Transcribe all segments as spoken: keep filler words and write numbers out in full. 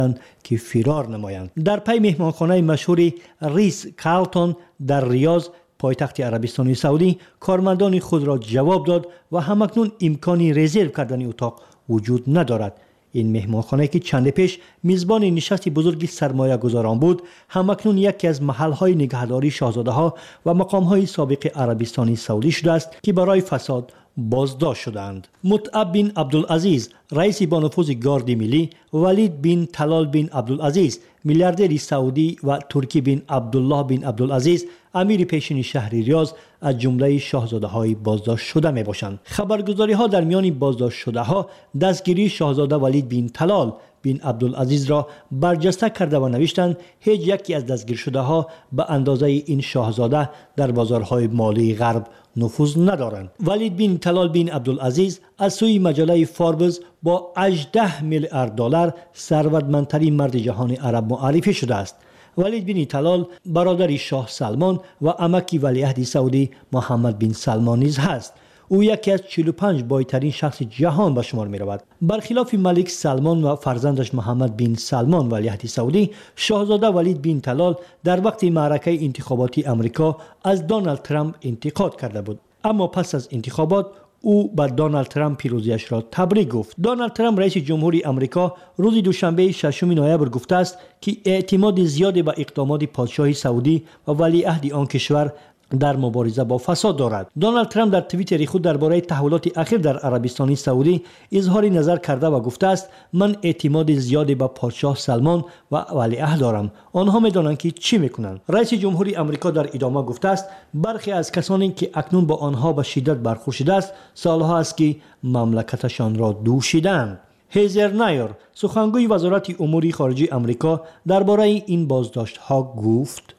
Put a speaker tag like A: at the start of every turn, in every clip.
A: که فرار نمایند. در پی مهمانخانه مشهور ریس کارلتون در ریاض پایتخت عربستان سعودی کارمندان خود را جواب داد و همکنون امکانی رزرو کردن اتاق وجود ندارد. این مهمانخانه که چند پیش میزبان نشست بزرگی سرمایه گذاران بود، همکنون یکی از محل‌های نگهداری شاهزاده‌ها و مقام‌های سابق عربستان سعودی شده است که برای فساد بازداشت شدند. متعب بن عبدالعزیز رئیس با نفوذ گارد ملی، ولید بن طلال بن عبدالعزیز میلیاردر سعودی و ترکی بن عبدالله بن عبدالعزیز امیر پیشین شهر ریاض از جمله شاهزاده‌های بازداشت شده میباشند. خبرگزاری‌ها در میان بازداشت شده‌ها دستگیری شاهزاده ولید بن طلال بن عبدالعزیز را برجسته کرده و نوشتند هیچ یکی از دستگیر شده ها به اندازه این شاهزاده در بازارهای مالی غرب نفوذ ندارند. ولید بن طلال بن عبدالعزیز از سوی مجله فوربس با هجده میلیارد دلار ثروتمندترین مرد جهان عرب معرفی شده است. ولید بن طلال برادر شاه سلمان و عمک ولیعهد سعودی محمد بن سلمان نیز هست. او یکی از چهل و پنج بایترین شخص جهان به شمار می رود. برخلاف ملک سلمان و فرزندش محمد بن سلمان ولیعهد سعودی، شاهزاده ولید بن طلال در وقت معرکه انتخاباتی امریکا از دونالد ترامپ انتقاد کرده بود، اما پس از انتخابات او به دونالد ترامپ پیروزیش را تبریک گفت. دونالد ترامپ رئیس جمهوری امریکا روز دوشنبه ششم نوامبر گفته است که اعتماد زیادی به اقدامات پادشاه سعودی و ولیعهد آن کشور در مبارزه با فساد دارد. دونالد ترامپ در توییتر خود درباره تحولات اخیر در عربستان سعودی اظهار نظر کرده و گفته است من اعتماد زیادی به پادشاه سلمان و ولیعهد دارم. آنها می‌دانند که چی می‌کنند. رئیس جمهوری آمریکا در ادامه گفته است برخی از کسانی که اکنون با آنها به شدت برخورد شده است سالها است که مملکتشان را دوشیدند. هیزر نایر سخنگوی وزارت امور خارجه آمریکا درباره این بازداشت‌ها گفت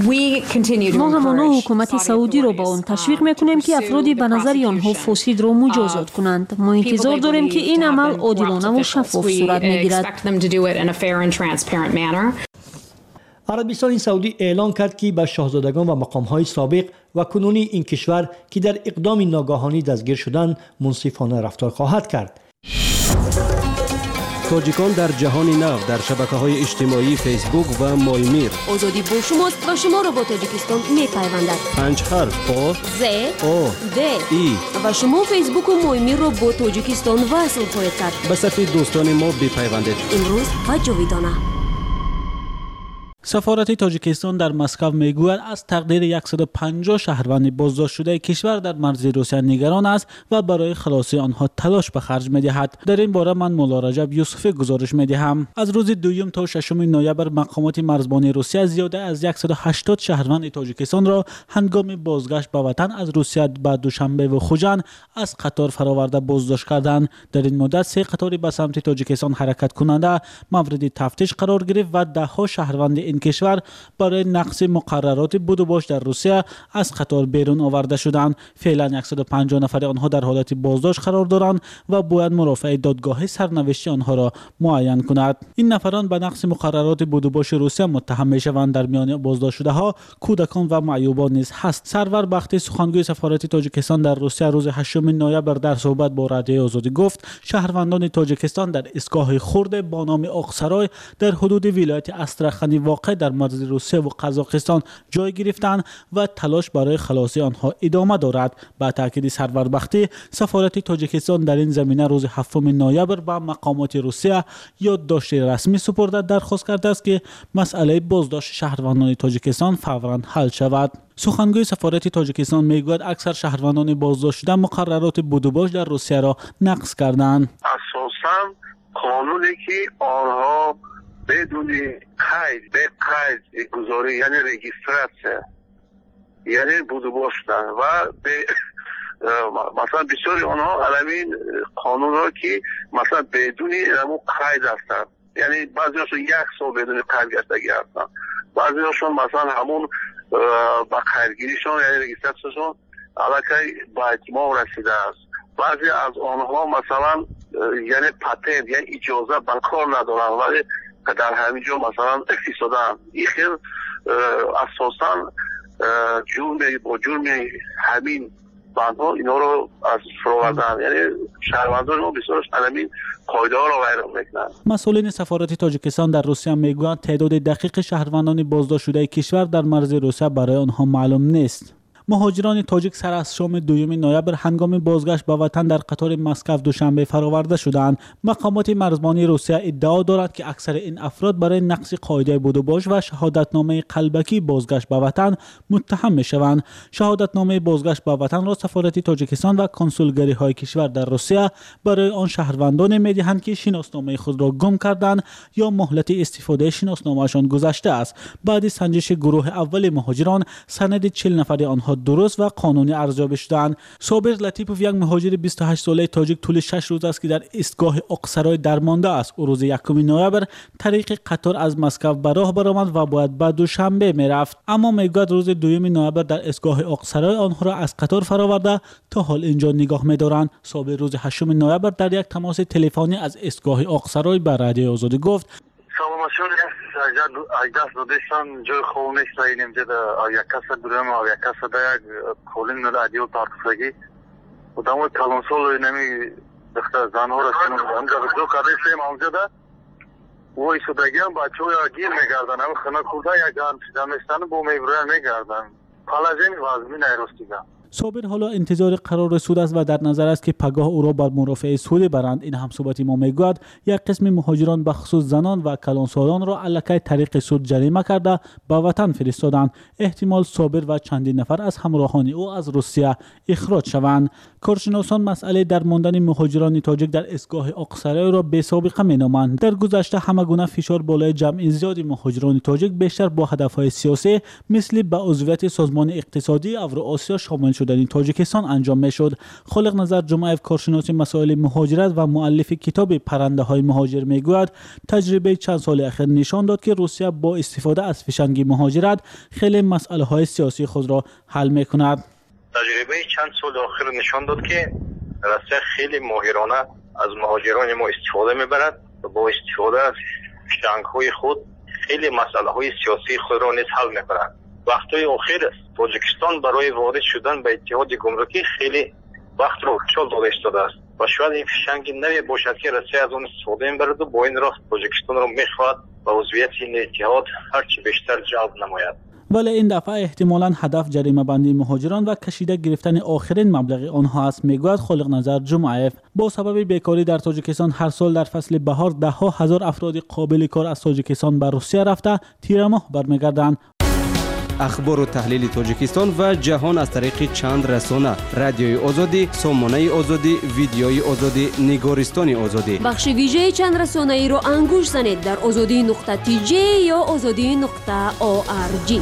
B: ما همانا حکومت سعودی رو با آن تشویق میکنیم که افرادی به نظر آنها فاسد را مجازات کنند. ما انتظار داریم که این عمل عادلانه و شفاف صورت میگیرد.
A: عربستان سعودی اعلان کرد که به شاهزادگان و مقام‌های سابق و کنونی این کشور که در اقدام ناگهانی دستگیر شدند منصفانه رفتار خواهد کرد.
C: تاجیکان در جهان نو در شبکه‌های اجتماعی فیسبوک و مایمیر.
D: آزادی با شماست و شما را با تاجیکستان می‌پیوندد.
C: پنج حرف پا
D: ز
C: او
D: د
C: ای
D: و شما فیسبوک و مایمیر را با تاجیکستان وصل خواهید کرد.
C: به صفحه دوستان ما بپیوندید.
D: امروز و جاویدانه.
E: سفارت تاجیکستان در مسکو میگوید از تقدیر صد و پنجاه شهروند بازداشت شده کشور در مرز روسیه نگران است و برای خلاصی آنها تلاش به خرج می‌دهد. در این باره من مولا رجب یوسفی گزارش می‌دهم. از روز دوم تا ششم نوامبر مقامات مرزبان روسیه زیاده از صد و هشتاد شهروند تاجیکستان را هنگام بازگشت به وطن از روسیه به دوشنبه و خوجند از قطار فراورده بازداشت کردند. در این مدت سه قطاری به سمت تاجیکستان حرکت کننده مورد تفتیش قرار گرفت و ده ها شهروند این کشور برای نقض مقررات بود و باش در روسیه از قطار بیرون آورده شدند. فعلا صد و پنجاه نفر آنها در حالت بازداشت قرار دارند و باید مرافع دادگاه سرنوشتی آنها را معین کند. این نفران به نقض مقررات بود و باش روسیه متهم میشوند. در میان بازداشت شده ها کودکان و معیوبان نیز هست. سرور بختی سخنگوی سفارت تاجیکستان در روسیه روز هشتم نوامبر در صحبت با رادیو آزادی گفت شهروندان تاجیکستان در ایستگاه خرد با نام آقسرای در حدود ولایت استرخانی واقع در مرز روسیه و قزاقستان جای گرفتند و تلاش برای خلاصی آنها ادامه دارد. با تاکید سرور بختی سفارت تاجیکستان در این زمینه روز هفتم نوامبر به مقامات روسیه یادداشت رسمی سپرده درخواست کرده است که مسئله بازداشت شهروندان تاجیکستان فوراً حل شود. سخنگوی سفارت تاجیکستان میگوید اکثر شهروندان بازداشت شده مقررات بود و باش در روسیه را نقض کردند.
F: اساساً قانونی که آنها بدون قید به قید گذاری یعنی رجیستراسیون یعنی بودو باشدن و به مثلا بسیاری آنها علمین قانون ها که مثلا بدون همون قید هستن، یعنی بعضی هاشون یک سال بدون قید گشتگی هستن، بعضی هاشون مثلا همون با قیدگیریشون یعنی رجیستراسیونشون علاقه با اتمام رسیده است. بعضی از آنها مثلا یعنی پتنت یعنی اجازه به کار ندارن ولی در همینجا مثلا اقتصادن. این خیلی اساساً جرم با جرم همین بندها اینا رو از فروردن، یعنی شهروندان ما بسیارش علمی قاعده ها رو غیر میکنن.
E: مسئولین سفارت تاجیکستان در روسیه میگویند تعداد دقیق شهروندان بازداشت شده کشور در مرز روسیه برای آنها معلوم نیست. مهاجران تاجیک سر از شام دوم نوامبر هنگام بازگشت به وطن در قطار مسکو دوشنبه فراورده شدند. مقامات مرزبانی روسیه ادعا دارند که اکثر این افراد برای نقض قاعده بود و باش و شهادتنامه قلبکی بازگشت به وطن متهم میشوند. شهادتنامه بازگشت به وطن را سفارت تاجیکستان و کنسولگری های کشور در روسیه برای آن شهروندان میدهند که شناسنامه خود را گم کردند یا مهلت استفاده شناسنامه‌شان گذشته است. بعد سنجش گروه اول مهاجران سند چهل نفر آنها درست و قانونی ارزیابی شدند. صابر لطیپوف یک مهاجر بیست و هشت ساله تاجیک طول شش روز است که در ایستگاه اقصرای درمانده است. او روز یکم نوامبر طریق قطار از مسکو به راه برآمد و باید به دوشنبه میرفت، اما میگوید روز دوم نوامبر در ایستگاه اقصرای آنها را از قطار فرآورده تا حال اینجا نگاه می‌دارند. صابر روز هشتم نوامبر در یک تماس تلفنی از ایستگاه اقصرای به رادیو آزادی گفت:
F: Самомашон дست додешан ҷои хоб нест ин ҷада авиакаса дурам авиакаса да як колин над адио партсаги одамои калонсол нами дахта занҳоро амҷа ду кадесем амҷада вой судагиам бачаҳоя гир мегарданд ҳам хона курда як заместан бо мебуран мегарданд палаземи вазмин айростига.
E: صابر حالا انتظار قرار سود است و در نظر است که پگاه او را بر مرافعه سود برند. این همصحبت ما میگوید یک قسم مهاجران به خصوص زنان و کلانسالان را علیه طریق سود جریمه کرده به وطن فرستادند. احتمال صابر و چندین نفر از همراهان او از روسیه اخراج شوند. کارشناسان مسئله درماندن مهاجران تاجیک در ایستگاه اقصرای را بی سابقه مینامند. در گذشته همه گونه فشار بالای جمع زیاد مهاجران تاجیک بیشتر با هدفهای سیاسی مثل به عضویت سازمان اقتصادی اوراسیا شامل شدن تاجیکستان انجام میشد. خالق نظر جمعیف کارشناس مسائل مهاجرت و مؤلف کتاب پرنده های مهاجر میگوید تجربه چند سال اخیر نشان داد که روسیه با استفاده از فشنگ مهاجرت خیلی مسئله های سیاسی خود را حل میکند.
F: تجربه چند سال اخیر نشان داد که روسیه خیلی ماهرانه از مهاجران ما استفاده میبرد و با استفاده از فشنگ های خود خیلی مسئله های سیاسی خود را نیز حل میکند. وقتی اخیر تاجیکستان برای وارد شدن به اتحاد گمرکی خیلی وقت را کشال داده ایستاده است و شاید این فشنگ نوی باشد که روسیه از آن استفاده میبرد و با این راه تاجیکستان را میخواهد و عضویت این اتحاد هرچی بیشتر جلب نماید.
E: ولی این دفعه احتمالاً هدف جریمه بندی مهاجران و کشیده گرفتن آخرین مبلغ آنها است، میگوید خالق نظر جمعیف. با سبب بیکاری در تاجیکستان هر سال در فصل بهار ده ها هزار افراد قابل کار از تاجیکستان به روسیه رفته تیر ماه برمیگردند.
C: اخبار و تحلیل تاجیکستان و جهان از طریق چند رسانه: رادیوی آزادی، سامانه آزادی، ویدیوی آزادی، نگارستان آزادی.
D: بخش ویژه چند رسانه ای را انگوش زنید در آزادی نقطه تی جی یا آزادی نقطه او آر جی.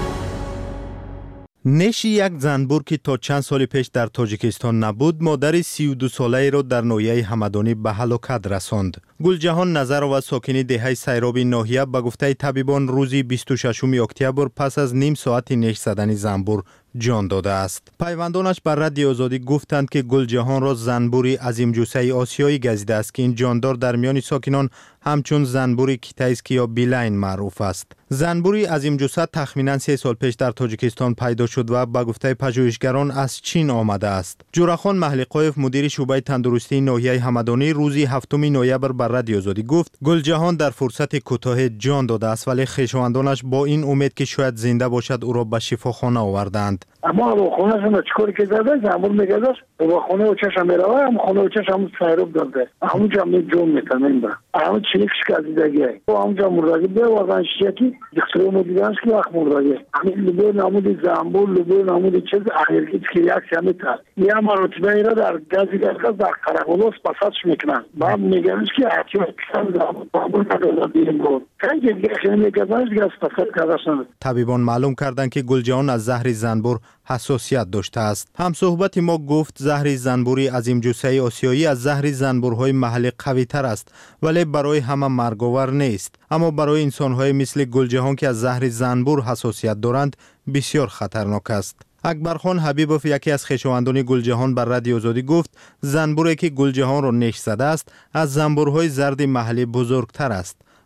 G: نشی یک زنبور که تا چند سال پیش در تاجیکستان نبود، مادر سی و دو ساله را در ناحیه همدانی به هلاکت رساند. گلجهان نظر و ساکنی دهه سیراب ناحیه به گفته طبیبان روزی بیست و ششم اکتبر پس از نیم ساعت نش زدن زنبور جان داده است. پیوندانش بر رادیو آزادی گفتند که گلجهان را زنبوری عظیم جثه آسیایی گزیده است که این جاندار در میان ساکنان همچون زنبوری کیتایسکی یا بیلاین معروف است. زنبوری عظیم جثه تخمینا سه سال پیش در تاجیکستان پیدا شد و به گفته پژوهشگران از چین آمده است. جورخان محلیقایف مدیر شعبه تندرستی ناحیه همدانی روزی هفتم نوامبر بر رادیو آزادی گفت گلجهان در فرصت کوتاه جان داده است، ولی خویشاوندانش با این امید که شاید زنده باشد او را به شفاخانه آوردند.
H: اما با خونه شما چیکار کرده؟ زنبور میگذاشت با خونه و چشم میره هم خونه و چشم سیروب داده همونجا هم جون میتنیم با همون چیکش کردیدگی و همونجا مردگی به واقعا شیکی دکتر رو دیدنش که وقت مردگی همین لبو نمود زنبور لبو نمود چیز اخیرگیت که یک شمی تر یه مرتبه ای را در گازی گازی در قرقلوس پساتش میکنن با میگنش که حتی کسان زنبور نداده دیم بود که دیگه خیلی میگذاشت گاز پسات کردشن.
G: طبیبان معلوم کردند که گلجهان از زهر زنبور حساسیت داشته است. هم صحبت ما گفت زهر زنبوری عظیم جثه آسیایی از زهر زنبورهای محلی قوی تر است، ولی برای همه مرگاور نیست. اما برای انسانهای مثل گلجهان که از زهر زنبور حساسیت دارند بسیار خطرناک است. اکبرخان حبیبوف یکی از خویشاوندان گلجهان بر رادیو آزادی گفت زنبوری که گلجهان را نش زده است از زنبورهای زرد محلی بزرگتر است.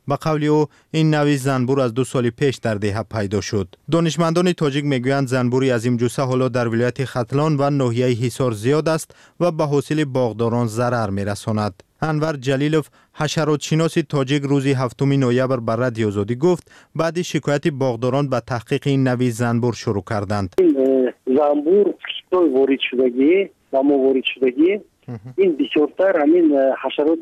G: به قول او این نوع زنبور از دو سال پیش در دهه پیدا شد. دانشمندان تاجیک میگویند زنبوری عظیم جثه حالا در ولایت ختلان و ناحیه حصار زیاد است و به حاصل باغداران ضرر میرساند. انور جلیلوف حشراتشناس تاجیک روز هفتم نوامبر بر رادیو آزادی گفت بعد شکایت باغداران به تحقیق این نوع زنبور شروع کردند.
I: زنبور توی وارد شدگی و موارد شدگی این بسیارتر همین حشرات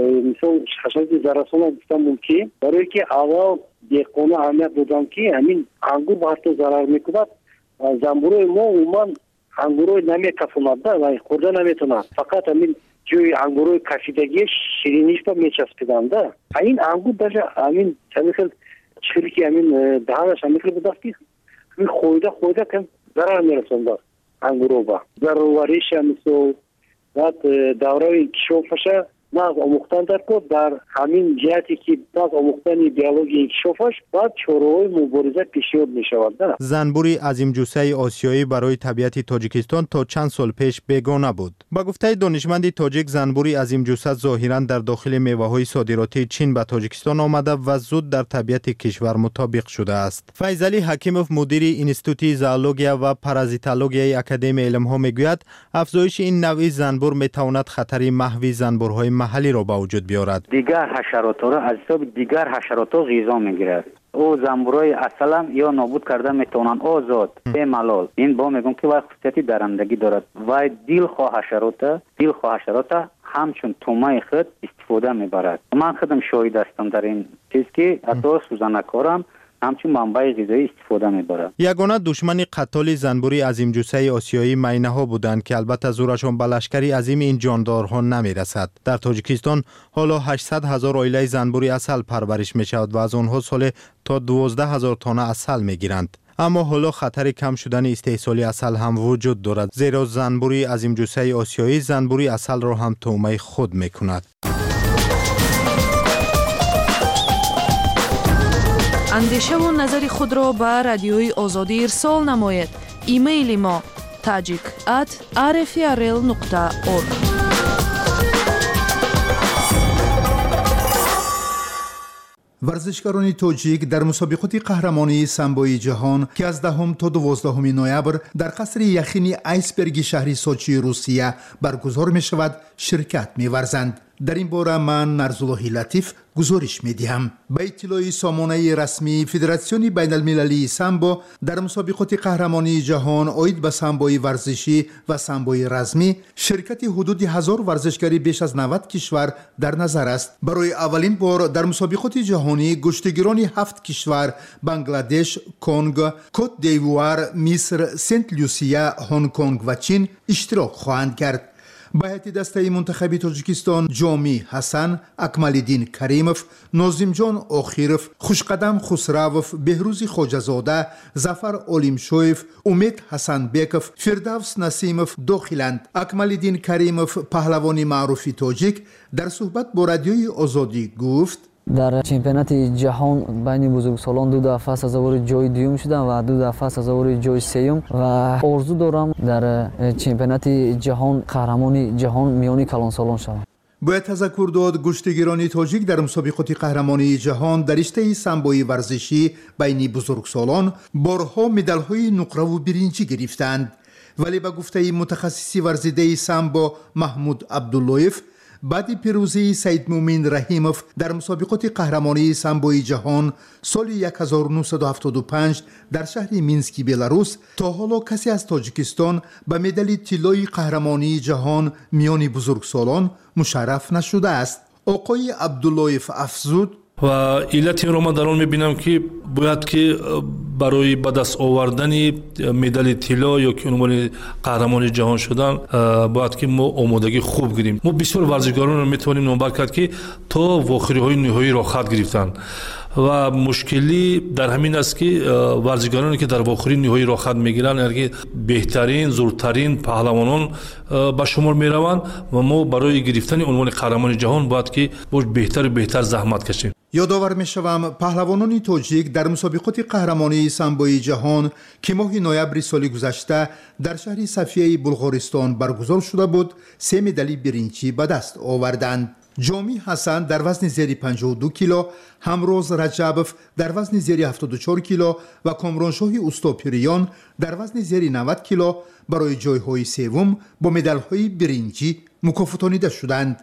I: مثل حشرات زرسان گفتم که برای که اول دهقان اهمیت دادم که همین انگور به حتی ضرر میکند. زنبورای ما عموما انگورای نمیکفوند و خورده نمیتونند، فقط همین جوی انگورای کشیدگی شیرینیش با میچسبیدند. این انگور در همین چمیخل چخیلی که همین دهانش همیخل بودست که خویده خویده کن ضرر میرسونده انگورو با ضرورش همیسو بعد دوره کشوفش ناز آموختن در کد در همین جهتی که ناز آموختن بیولوژی کشوفش بعد چوروهای مبارزه پیشیاد می شود.
G: زنبوری عظیم جثه آسیایی برای طبیعت تاجیکستان تا چند سال پیش بیگانه بود. با گفته دانشمند تاجیک زنبوری عظیم جثه ظاهرا در داخل میوه‌های صادراتی چین به تاجیکستان آمده و زود در طبیعت کشور مطابق شده است. فیضعلی حکیموف مدیر انستیتوت زئولوژیا و پارازیتولوژی اکادمی علم‌ها میگوید افزایش این نوع زنبور میتواند خطری محو زنبورهای محلی را به وجود بیارد.
J: دیگر حشرات را از حساب دیگر حشرات غذا میگیرد. او زنبورای اصلا یا نابود کرده میتونن آزاد به ملال. این با میگم که وقت خصوصیتی درندگی دارد و دل خواه حشرات دل خواه حشرات همچون تومه خود استفاده میبرد. من خودم شاهد هستم در این چیز که حتی سوزنکارم همچون منبع غذایی استفاده میبرد.
G: یگانه دشمن قتال زنبوری عظیم جثه آسیایی مینه ها بودند که البته زورشان به لشکری عظیم این جاندارها نمیرسد. در تاجیکستان حالا هشتصد هزار عائله زنبوری عسل پرورش میشود و از آنها سال تا دوازده هزار تانه عسل میگیرند. اما حالا خطر کم شدن استحصال عسل هم وجود دارد، زیرا زنبوری عظیم جثه آسیایی زنبوری عسل را هم طعمه خود میکند.
K: اندیشه و نظر خود را به رادیوی آزادی ارسال نماید. ایمیل ما tajik at r f r l نقطه org.
L: ورزشکاران تاجیک در مسابقات قهرمانی سامبوی جهان که از دهم تا دوازدهم نوامبر در قصر یخینی آیسبرگ شهر سوچی روسیه برگزار می شود شرکت می ورزند. در این باره من نرزالله لطیف گزارش می دهم. به اطلاع سامانه رسمی فدراسیون بین المللی سامبو در مسابقات قهرمانی جهان عاید به سامبوی ورزشی و سامبوی رزمی شرکت حدود هزار ورزشکاری بیش از نود کشور در نظر است. برای اولین بار در مسابقات جهانی گشتگیران هفت کشور بنگلادش، کنگ، کوت دیوار، مصر، سنت لوسیا، هنگ کنگ و چین اشتراک خواهند کرد. به هیئت دسته منتخب تاجیکستان جامی حسن، اکمالدین کریموف، ناظم جان آخیروف، خوشقدم خسروف، بهروز خواجه‌زاده، ظفر اولیمشویف، امید حسن بیکوف، فردوس نسیموف داخلند. اکمالدین کریموف پهلوانی معروف تاجیک در صحبت با رادیوی آزادی گفت
M: در چمپیونات جهان بین بزرگسالان دو دفعه سزاوار جای دوم شدم و دو دفعه سزاوار جای سوم و آرزو دارم در چمپیونات جهان قهرمان جهان میانی کلانسالان شوم.
L: باید تذکر داد گشتگیران تاجیک در مسابقات قهرمانی جهان در رشته سامبوی ورزشی بین بزرگسالان بارها مدال‌های نقره و برنجی گرفتند، ولی به گفته متخصص ورزیده سامبو محمود عبداللهیف بعد پیروزی سید مومن رحیموف در مسابقات قهرمانی سامبوی جهان سال هزار و نهصد و هفتاد و پنج در شهر مینسک بلاروس تا حالا کسی از تاجیکستان به مدال طلای قهرمانی جهان میان بزرگسالان مشرف نشده است. آقای عبداللهیف افزود
N: و علت این رو من در آن میبینم که باید که برای به دست آوردن مدال طلا یا که عنوان قهرمان جهان شدن باید که ما آمادگی خوب گیریم. ما بسیار ورزشکاران رو میتونیم نامبر کرد که تا واخری های نهایی را خط گرفتن و مشکلی در همین است که ورزشکارانی که در واخری نهایی را خط میگیرن یعنی بهترین زورترین پهلوانان به شمار میروند و ما برای گرفتن عنوان قهرمان جهان باید که بهتر و بهتر زحمت کشیم.
L: یادآور میشوم پهلوانان تاجیک در مسابقات قهرمانی سامبوی جهان که ماه نوامبر سال گذشته در شهر صفیه بلغارستان برگزار شده بود سه مدال برنجی به دست آوردند. جامی حسن در وزن زیر پنجاه و دو کیلو، همروز رجبف در وزن زیر هفتاد و چهار کیلو و کامرانشاه اوستاپیریان در وزن زیر نود کیلو برای جایهای سوم با مدال‌های برنجی مکافاتانیده شدند.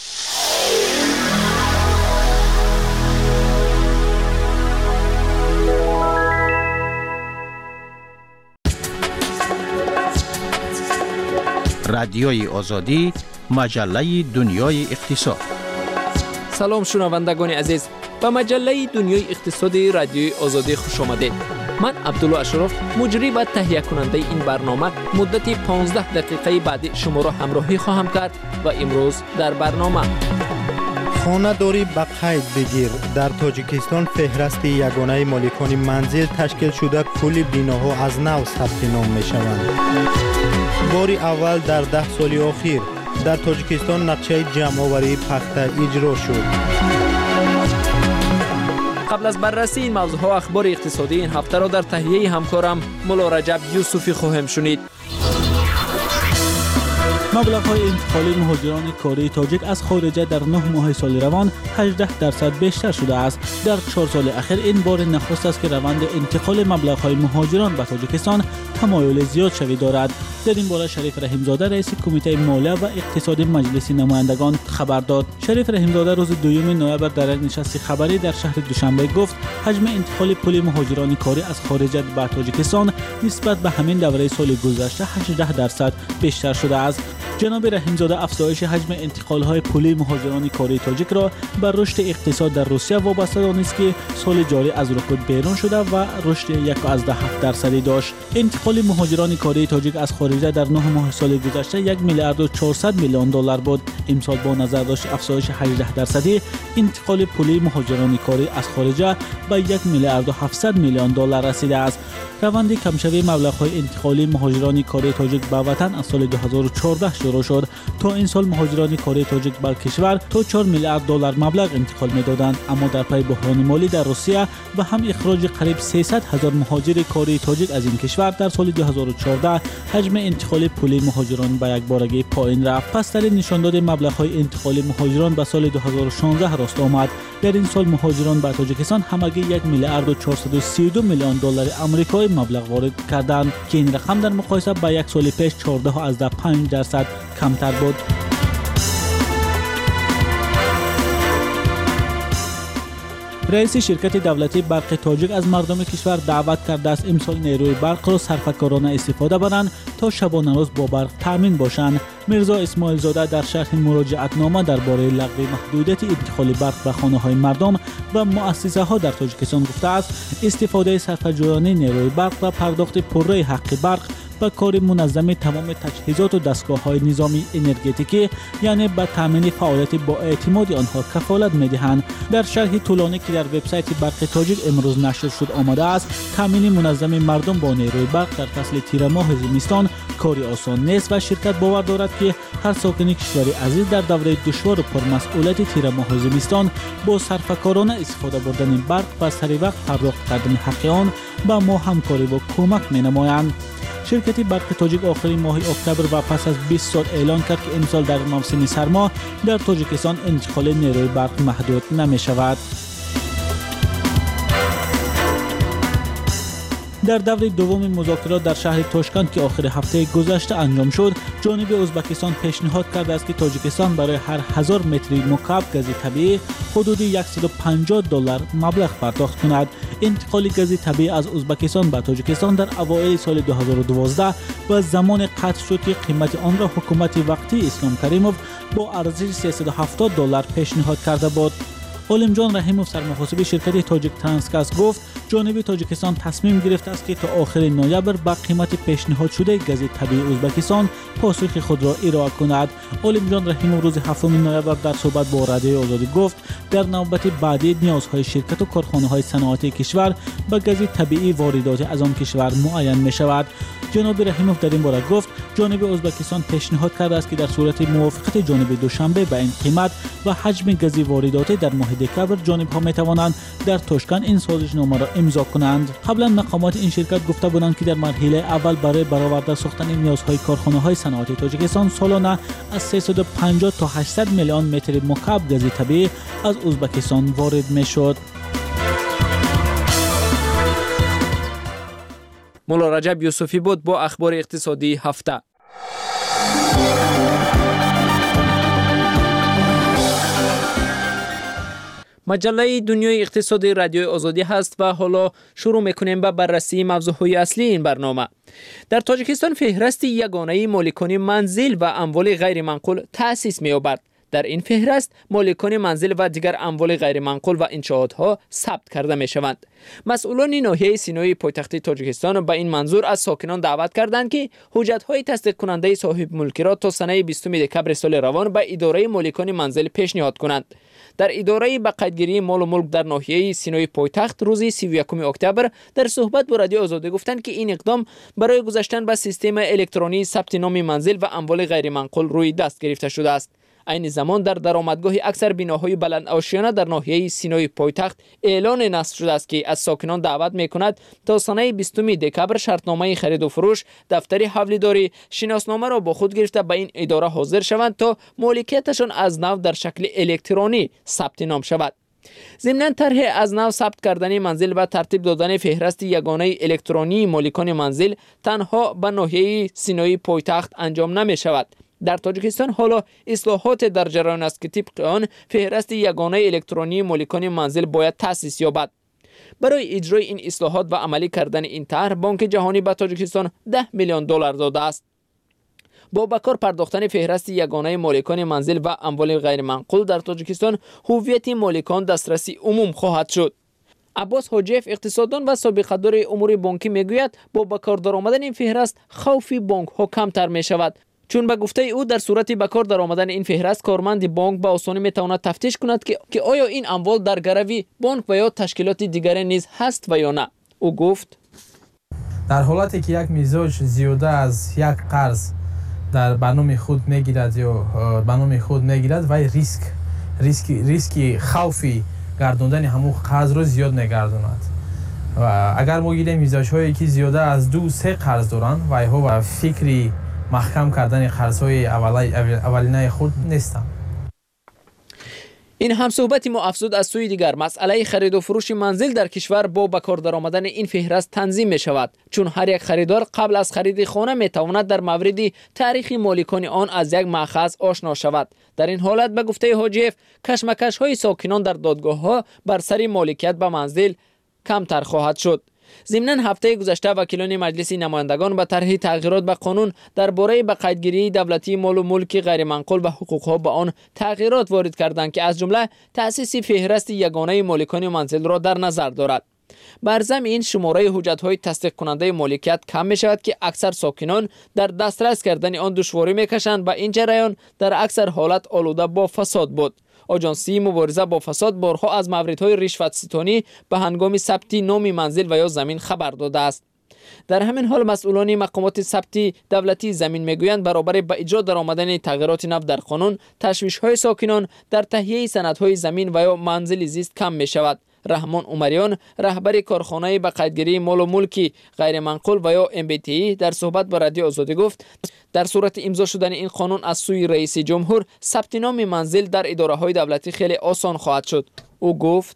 O: رادیوی آزادی، مجله دنیای اقتصاد.
P: سلام شنوندگان عزیز، به مجله دنیای اقتصادی رادیوی آزادی خوش آمدید. من عبدالله اشرف، مجری و تهیه کننده این برنامه، مدت پانزده دقیقه بعد شما را همراهی خواهم کرد و امروز در برنامه:
G: خانه داری به قید بگیر. در تاجیکستان فهرست یگانه مالکان منزل تشکیل شده کل بیناها از نو ثبت نام می شوند. باری اول در ده سال اخیر در تاجیکستان نقشه جمع‌آوری پخته اجرا شد.
P: قبل از بررسی این موضوعات اخبار اقتصادی این هفته را در تهیه همکارم مولا رجب یوسفی خواهیم شنید.
E: مبلغ‌های انتقالی مهاجران کاری تاجیک از خارج در نه ماه سال روان هجده درصد بیشتر شده است. در چهار سال اخیر این بار نخست است که روند انتقال مبلغ‌های مهاجران به تاجیکستان تمایل زیاد شوی دارد. در این باره شریف رحیمزاده رئیس کمیته مالیه و اقتصاد مجلس نمایندگان خبر داد. شریف رحیمزاده روز دوم نوامبر در یک نشست خبری در شهر دوشنبه گفت حجم انتقال پول مهاجران کاری از خارج به تاجیکستان نسبت به همین دوره سال گذشته هجده درصد بیشتر شده است. جناب رحیمزاده افزایش حجم انتقال‌های پولی مهاجران کاری تاجیک را بر رشد اقتصاد در روسیه وابسته دانست که سال جاری از رکود بیرون شده و رشد یک و هفت درصدی داشت. انتقال مهاجران کاری تاجیک از خارج در نه ماه سال گذشته یک میلیارد و چهارصد میلیون دلار بود. امسال با نظر داشت افزایش هجده درصدی انتقال پولی مهاجران کاری از خارج به یک میلیارد و هفتصد میلیون دلار رسیده است. روند کمشوی مبلغ‌های انتقالی مهاجران کاری تاجیک به وطن از سال دو هزار و چهارده شروع شد. تا این سال مهاجران کاری تاجیک به کشور تا چهار میلیارد دلار مبلغ انتقال می‌دادند، اما در پی بحران مالی در روسیه و هم اخراج قریب سیصد هزار مهاجر کاری تاجیک از این کشور در سال دو هزار و چهارده حجم انتقال پولی مهاجران به یک بارگی پایین رفت. پس در نشان داد مبلغ‌های انتقالی مهاجران به سال دو هزار و شانزده راست آمد. در این سال مهاجران به تاجیکستان همگی یک میلیارد و چهارصد و سی و دو میلیون دلار آمریکایی مبلغ وارد کردند که این رقم در مقایسه با یک سال پیش چهارده و پنج درصد کمتر بود. رئیس شرکت دولتی برق تاجیک از مردم کشور دعوت کرده است امسال نیروی برق را صرفه‌کارانه استفاده برند تا شبانه روز با برق تامین باشند. میرزا اسماعیل زاده در شرح مراجعتنامه درباره لغو محدودیت انتقال برق به خانه‌های مردم و مؤسسه‌ها در تاجیکستان گفته است استفاده صرفه‌جویانه نیروی برق و پرداخت پره حق برق با کار منظم تمام تجهیزات و دستگاه‌های نظامی انرژتیکی، یعنی به تامین فعالیت با اعتماد آنها کفالت می‌دهند. در شرح طولانی که در وبسایت برق تاجیک امروز نشر شد آمده است تامین منظم مردم با نیروی برق در فصل تیر ماه زمستان کاری آسان نیست و شرکت باور دارد که هر ساکن کشور عزیز در دوره دشوار و پرمسئولیت تیر ماه زمستان با صرفه‌کارانه استفاده بردن برق و سری وقت پرداخت کردن حق آن با ما همکاری و کمک می‌نمایند. شرکت برق تاجیک آخرین ماه اکتبر و پس از بیست سال اعلان کرد که امسال در موسم سرما در تاجیکستان انتقال نیروی برق محدود نمی شود. در دوره دوم مذاکرات در شهر تاشکند که آخر هفته گذشته انجام شد، جانب ازبکستان پیشنهاد کرده است که تاجیکستان برای هر هزار متر مکعب گاز طبیعی حدود صد و پنجاه دلار مبلغ پرداخت کند. انتقال گاز طبیعی از ازبکستان به تاجیکستان در اوایل سال دو هزار و دوازده و زمان قطع شد که قیمت آن را حکومت وقتی اسلام کریموف با ارزش سیصد و هفتاد دلار پیشنهاد کرده بود. عالم جان رحیموف سرمحاسب شرکت تاجیک ترانسگاز گفت جانب تاجیکستان تصمیم گرفته است که تا آخر نوامبر با قیمت پیشنهاد شده گاز طبیعی ازبکستان پاسخ خود را ارائه کند. عالم جان رحیموف روز هفتم نوامبر در صحبت با رادیوی آزادی گفت در نوبت بعدی نیازهای شرکت و کارخانه‌های صنعتی کشور با گاز طبیعی واردات از آن کشور معین می شود. جناب رحیموف در این باره گفت جانب ازبکستان پیشنهاد کرده است که در صورت موافقت جانب دوشنبه به این قیمت و حجم گاز واردات در ماه دکمبر جانب‌ها می توانند در تاشکند این سازشنامه را امضا کنند. قبلا مقامات این شرکت گفته بودند که در مرحله اول برای برآورده ساختن نیازهای کارخانه‌های صنعتی تاجیکستان سالانه از سیصد و پنجاه تا هشتصد میلیون متر مکعب گاز طبیعی از ازبکستان وارد میشد.
P: مولا رجب یوسفی بود با اخبار اقتصادی هفته. مجله دنیای اقتصادی رادیوی آزادی هست و حالا شروع میکنیم به بررسی موضوعهای اصلی این برنامه. در تاجیکستان فهرست یگانه مالکان منزل و اموال غیر منقول تأسیس می‌یابد. در این فهرست مالکان منزل و دیگر اموال غیر منقول و انشاءاتها ثبت کرده می شوند. مسئولان ناحیه سینوی پایتخت تاجیکستان به این منظور از ساکنان دعوت کردند که حجت‌های تصدیق کننده صاحب ملکی را تا سنه بیستم دکبر سال روان به اداره مالکان منزل پیشنهاد کنند. در اداره به قیدگیری مال و ملک در ناحیه سینوی پایتخت روز سی و یکم اکتبر در صحبت با رادیو آزادی گفتند که این اقدام برای گذاشتن به سیستم الکترونی ثبت نام منزل و اموال غیر منقول روی دست گرفته شده است. این زمان در درآمدگاه اکثر بناهای بلند آشیانه در ناحیه سینوی پایتخت اعلان نصب شده است که از ساکنان دعوت می‌کند تا سنه بیستم دکبر شرطنامه خرید و فروش، دفتر حواله‌داری، شناسنامه را با خود گرفته به این اداره حاضر شوند تا مالکیتشان از نو در شکل الکترونی ثبت نام شود. ضمناً طرح از نو ثبت کردن منزل و ترتیب دادن فهرست یگانه الکترونی مالکان منزل تنها به ناحیه سینوی پایتخت انجام نمی شود. در تاجیکستان حالا اصلاحات در جریان است که طبق آن فهرست یگانه الکترونی مالکان منزل باید تأسیس یابد. برای اجرای این اصلاحات و عملی کردن این طرح بانک جهانی به تاجیکستان ده میلیون دلار داده است. با بکار پرداختن فهرست یگانه مالکان منزل و اموال غیر منقول در تاجیکستان هویت مالکان دسترسی عموم خواهد شد. عباس حاجیف اقتصاددان و سابقه دار امور بانکی میگوید با بکار درآمدن این فهرست خوف بانک ها کمتر می شود، چون به گفته او در صورت به کار درآمدن این فهرست کارمند بانک به آسانی میتواند تفتیش کند که که آیا این اموال در گروی بانک و یا تشکیلات دیگر نیز هست و یا نه. او گفت
Q: در حالتی که یک مزاج زیاده از یک قرض در برنامه خود میگیرد یا برنامه خود میگیرد و ریسک ریسک ریسک خوفی گرداندن همون قرض رو زیاد نگرداند. و اگر ما گیریم مزاج هایی که زیاده از دو سه قرض دارن و ها و فکری محکم کردن قرض‌های اولینه خود نیستند.
P: این هم صحبتی ما افزود از سوی دیگر مسئله خرید و فروش منزل در کشور با بکار درآمدن این فهرست تنظیم می شود، چون هر یک خریدار قبل از خرید خانه می تواند در مورد تاریخ مالکان آن از یک مأخذ آشنا شود. در این حالت به گفته حاجیف کشمکش های ساکنان در دادگاه ها بر سر مالکیت به منزل کمتر خواهد شد. ضمناً هفته گذشته وکیلان مجلس نمایندگان به طرح تغییرات به قانون درباره به قیدگیری دولتی مال و ملک غیر منقول و حقوقها به آن تغییرات وارد کردند که از جمله تأسیس فهرست یگانه مالکان منزل را در نظر دارد. بر ضمن این شماره حجت‌های تصدیق کننده مالکیت کم می شود که اکثر ساکنان در دسترس کردن آن دشواری می‌کشند و این جریان در اکثر حالت آلوده با فساد بود. آژانسی مبارزه با فساد بارها از موردهای رشوت ستانی به هنگام ثبت نام منزل و یا زمین خبر داده است. در همین حال مسئولان مقامات ثبت دولتی زمین میگویند برابر با اجرا درآمدن تغییرات نو در قانون تشویش‌های ساکنان در تهیه سندهای زمین و یا منزل زیست کم می شود. رحمان عمریان رهبر کارخانه به قیدگیری مال و ملک غیر منقول و یا ام بی تی در صحبت با رادیو آزادی گفت در صورت امضا شدن این قانون از سوی رئیس جمهور ثبت نام منزل در اداره های دولتی خیلی آسان خواهد شد. او گفت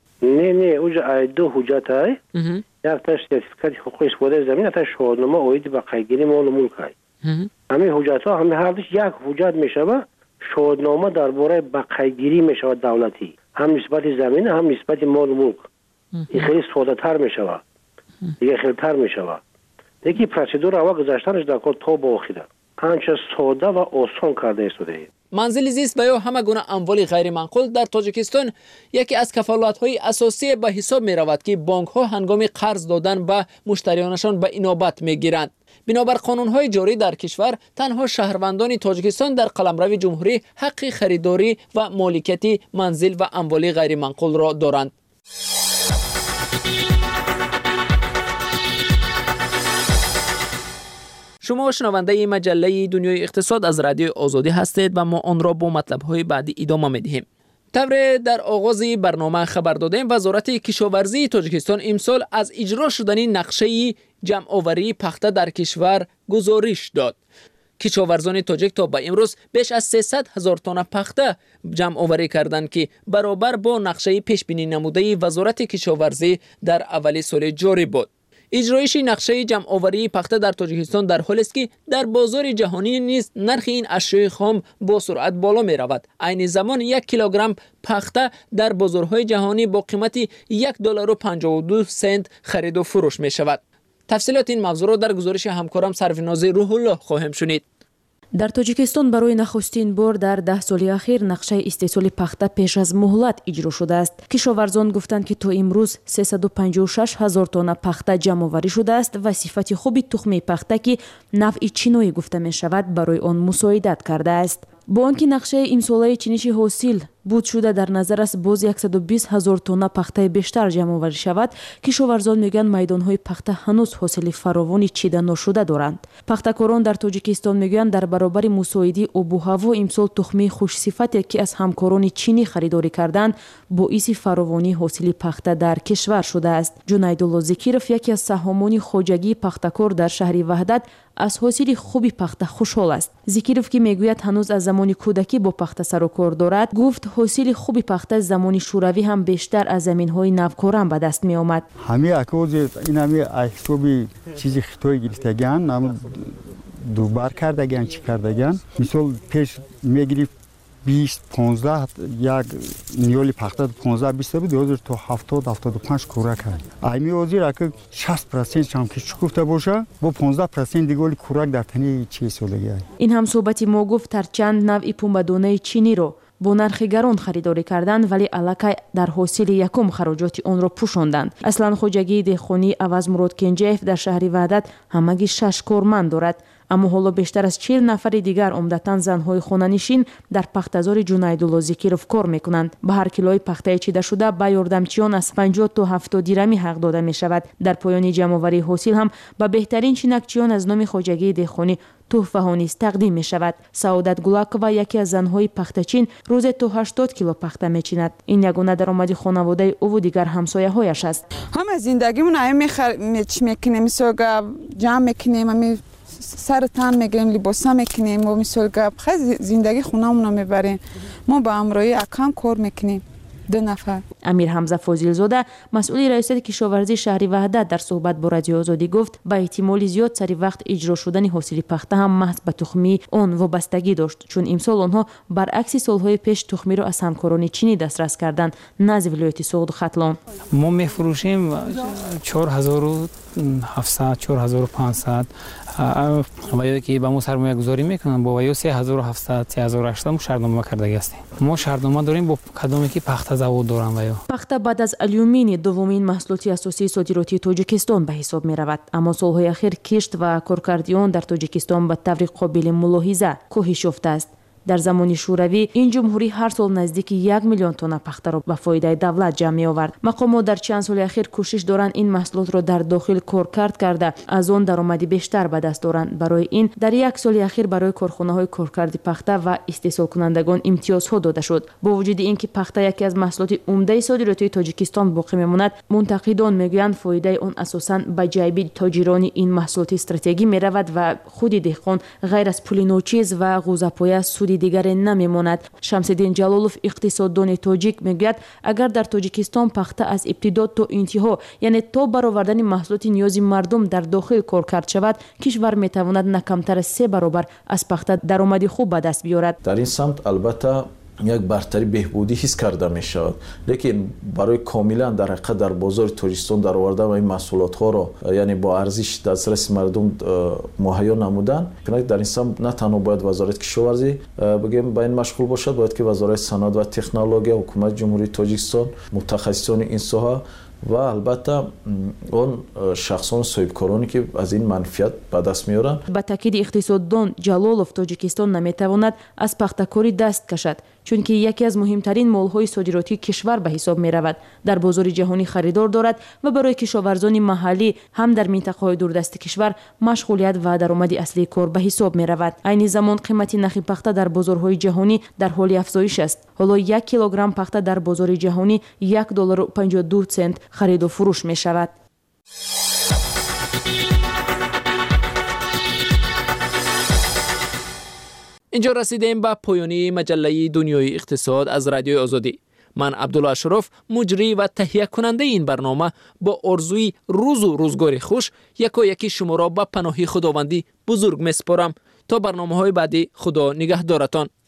R: نه نه اوجا دو حجت های یک تاش سرتیفیکات حقوق استفاده زمین تا شهادتنامه اوید به قیدگیری مال و ملک های همه حجت ها همه هر دوش یک حجت میشوه شهادتنامه درباره به قیدگیری میشوه دولتی هم نسبت زمین هم نسبت مال و ملک. این خیلی ساده تر میشوه دیگه خیلی تر میشوه دیگه پروسیدور اول گذاشتنش در کار تا با آخره انچه ساده و آسان کرده استوده.
P: منزل زیست و یا همه گونه اموال غیر منقول در تاجیکستان یکی از کفالت‌های اساسی به حساب می رود که بانک‌ها هنگام قرض دادن به مشتریانشان به اینابت می‌گیرند. بنابر قانون‌های جاری در کشور تنها شهروندان تاجیکستان در قلمرو جمهوری حق خریداری و مالکیت منزل و اموال غیر منقول را دارند. شما شنونده مجله دنیای اقتصاد از رادیو آزادی هستید و ما آن را با مطلب‌های بعدی ادامه می‌دهیم. طور در آغاز برنامه خبر دادیم وزارت کشاورزی تاجیکستان امسال از اجرا شدن نقشه جمع آوری پخته در کشور گزارش داد. کشاورزان تاجیک تا به امروز بیش از سیصد هزار تن پخته جمع آوری کردند که برابر با نقشه پیش بینی نموده وزارت کشاورزی در اول سال جاری بود. اجرایش نقشه جمع آوری پخته در تاجیکستان در حالی است که در بازار جهانی نیز نرخ این اشیاء خام با سرعت بالا می رود. عین زمان یک کیلوگرم پخته در بازارهای جهانی با قیمت یک دلار و پنجاه و دو سنت خرید و فروش می شود. تفصیلات این موضوع را در گزارش همکارم سرویناز روح الله خواهیم شنید.
S: در تاجیکستان برای نخستین بار در ده سال اخیر نقشه استحصال پخته پیش از مهلت اجرا شده است. کشاورزان گفتند که تا امروز سیصد و پنجاه و شش هزار تن پخته جمع آوری شده است و صفت خوب تخم پخته که نوع چینایی گفته می شود برای آن مساعدت کرده است. با آنکه نقشه امساله چینش حاصل بود شده در نظر است باز صد و بیست هزار تن پخته بیشتر جمع آوری شود، کشاورزان میگن میدانهای پخته هنوز حاصل فراوانی چیده نشده دارند. پخته‌کاران در تاجیکستان میگن در برابر مساعده آب و هوا امسال تخم خوش صفتی که از همکاران چینی خریداری کردند باعث فراوانی حاصل پخته در کشور شده است. جنیدالله زکیرов یکی از سهامان خواجگی پخته‌کار در شهر وحدت از حاصل خوبی پخته خوشحال است. زکیرov که میگوید هنوز از زمان کودکی با پخته سر و کار دارد، گفت حاصل خوبی پخته زمان شوروی هم بیشتر از زمین‌های نوکاران به دست می آمد.
T: همه اکوز این همه حسابی چیزی خطایی گرفتگان، نام دوبار کردگان چی کردگان. مثال پیش میگیری بیست پانزده یک نیولی پخته پانزده بیست بود، حاضر تو هفتاد هفتاد و پنج کورا کرد. ایمی حاضر اگه شصت درصد هم که چکفته باشه با پانزده درصد دیگه کورک در تنی چی سالگی.
S: این هم صحبتی ما گفت تر چند نوع پنبه‌دانه چینی رو با نرخ گران خریداری کردند ولی الکی در حاصل یکم خراجات آن را پوشاندند. اصلا خواجگی دهخانی عوض مراد کنجیف در شهر وحدت همگی شش کارمند دارد، اما حالا بیشتر از چهل نفر دیگر عمدتاً زنهای خانه‌نشین در پخته‌زار جنیدالله زکیرov کار میکنند. به هر کیلوی پخته چیده شده به یاردمچیان از پنجاه تا هفتاد درمی حق داده می شود. در پایان جمع‌آوری حاصل هم به بهترین چینکچیان از نام خواجگی دهخانی تحفه ها نیز تقدیم می شود. سعادت گلاکова یکی از زنهای پخته‌چین روز تا هشتاد کیلو پخته میچیند. این یگانه درآمد خانواده او و دیگر همسایه‌هایش است.
U: همه زندگیمون همین میخر میکنیم، مثلا جمع میکنیم، همین سر تن میگیریم، لباسا میکنیم و مثلا خیلی زندگی خونمون رو میبریم. ما با همراهی اکم کار میکنیم. دو نفر.
S: امیر حمزه فاضل‌زاده مسئول ریاست کشاورزی شهر وحدت در صحبت با رادیو آزادی گفت با احتمال زیاد سری وقت اجرا شدن حاصل پخته هم محض به تخمی آن وابستگی داشت، چون امسال آنها برعکس سالهای پیش تخمی را از همکاران چینی دسترس کردند نزد ولایت سوغد و ختلان.
V: ما میفروشیم چهار هزار و هفتصد چهار هزار و پانصد و یا که با ما سرمایه گذاری میکنن با ویو سه هزار و هفتصد سه هزار و هشتصد ما شرطنامه کرده هستیم. ما شرطنامه داریم با کدامی که پخته زود دارن ویو.
S: پخته بعد از آلومینی دومین محصولات اساسی صادراتی تاجیکستان به حساب می رود، اما سالهای اخیر کشت و کارکردیان در تاجیکستان به طور قابل ملاحظه کاهش یافته است. در زمان شوروی این جمهوری هر سال نزدیک یک میلیون تن پخته را به فایده دولت جمع می آورد. مقامات در چند سال اخیر کوشش دارند این محصولات را در داخل کارکرد کرده از آن درآمدی بیشتر به دست دارند. برای این در یک سال اخیر برای کارخانه‌های کارکرد پخته و استحصال کنندگان امتیازها داده شد. با وجود اینکه پخته یکی از محصولات عمده صادراتی تاجیکستان باقی میماند، منتقدان میگویند فایده آن اساساً به جیب تاجران این محصولات استراتژی می رود و خود دهقان غیر از پول نوچیز و غوزه‌پایه سود دیگر نمیماند. شمس‌الدین جلالوف اقتصاددان تاجیک میگوید اگر در تاجیکستان پخته از ابتدا تا انتها، یعنی تا برآوردن محصولات نیازی مردم در داخل کار کرد شود، کشور میتواند نه کمتر از سه برابر از پخته درآمدی خوب به دست بیاورد.
W: در این سمت البته یک برتری بهبودی حس کرده می شود، لیکن برای کاملا در حقیقت در بازار تاجیکستان در آوردن این محصولات ها را یعنی با ارزش دسترس مردم مهیا نمودن، در این سمت نه تنها باید وزارت کشاورزی بگیم با این مشغول باشد، باید که وزارت صنعت و تکنولوژی حکومت جمهوری تاجیکستان متخصصان این ساحه و البته اون شخصان صاحبکارانی که از این منفعت به دست میارن.
S: با تاکید اقتصاددان جلالوف تاجیکستان نمیتواند از پخته‌کاری دست کشد، چون که یکی از مهمترین مول‌های صادراتی کشور به حساب می رود. در بازار جهانی خریدار دارد و برای کشاورزان محلی هم در منطقه‌های دوردست کشور مشغولیت و درآمد اصلی کار به حساب می رود. عین زمان قیمت نخ پخته در بازارهای جهانی در حال افزایش است. حالا یک کیلوگرم پخته در بازار جهانی یک دلار و پنجاه و دو سنت خرید و فروش می شود.
P: اینجا رسیدیم به پایانی مجله دنیای اقتصاد از رادیوی آزادی. من عبدالله اشرف، مجری و تهیه کننده این برنامه، با آرزوی روز و روزگار خوش یکا یکی شما را به پناه خداوندی بزرگ میسپارم. تا برنامه های بعدی، خدا نگهدارتان.